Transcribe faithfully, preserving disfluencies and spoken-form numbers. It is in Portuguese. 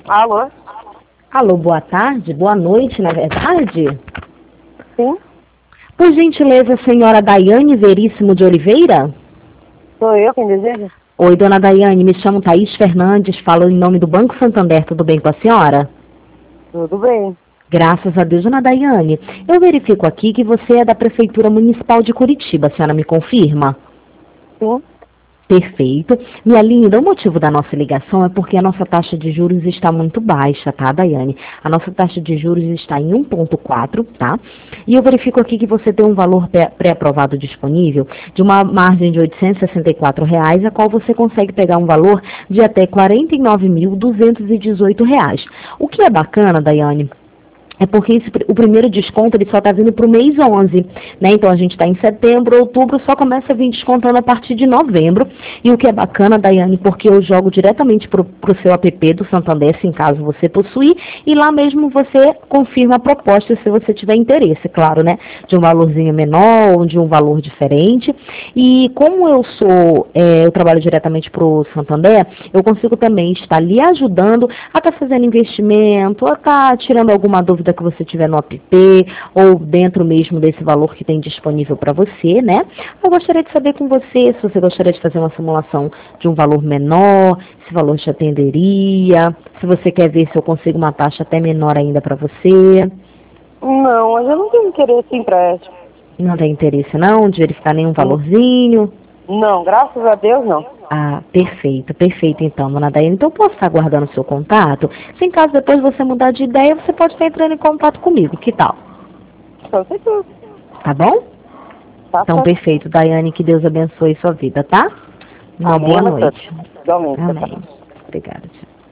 Alô? Alô, boa tarde, boa noite, na verdade. Sim? Por gentileza, a senhora Daiane Veríssimo de Oliveira? Sou eu quem deseja? Oi, dona Daiane, me chamo Thaís Fernandes, falo em nome do Banco Santander, tudo bem com a senhora? Tudo bem. Graças a Deus, dona Daiane. Eu verifico aqui que você é da Prefeitura Municipal de Curitiba, a senhora me confirma? Sim? Perfeito. Minha linda, o motivo da nossa ligação é porque a nossa taxa de juros está muito baixa, tá, Daiane? A nossa taxa de juros está em um vírgula quatro, tá? E eu verifico aqui que você tem um valor pré-aprovado disponível de uma margem de oitocentos e sessenta e quatro reais, a qual você consegue pegar um valor de até quarenta e nove mil duzentos e dezoito reais. O que é bacana, Daiane? É porque esse, o primeiro desconto ele só está vindo para o mês onze, né? Então a gente está em setembro, outubro, só começa a vir descontando a partir de novembro. E o que é bacana, Daiane, porque eu jogo diretamente para o seu app do Santander, se em caso você possuir, e lá mesmo você confirma a proposta se você tiver interesse, claro, né? De um valorzinho menor ou de um valor diferente. E como eu sou, é, eu trabalho diretamente para o Santander, eu consigo também estar lhe ajudando a estar fazendo investimento, a estar tirando alguma dúvida que você tiver no app, ou dentro mesmo desse valor que tem disponível para você, né? Eu gostaria de saber com você se você gostaria de fazer uma simulação de um valor menor, se o valor te atenderia, se você quer ver se eu consigo uma taxa até menor ainda para você. Não, mas eu não tenho interesse em empréstimo. Não tem interesse não de verificar nenhum Hum. valorzinho? Não, graças a Deus não. Ah, perfeito, perfeito então, dona Daiane. Então eu posso estar guardando o seu contato? Se em caso depois você mudar de ideia, você pode estar entrando em contato comigo, que tal? Com certeza. Tá bom? Tá Então, certo. perfeito, Daiane, que Deus abençoe sua vida, tá? Uma Amém, boa doutor. noite. Igualmente, Amém. doutor. Obrigada. Tchau.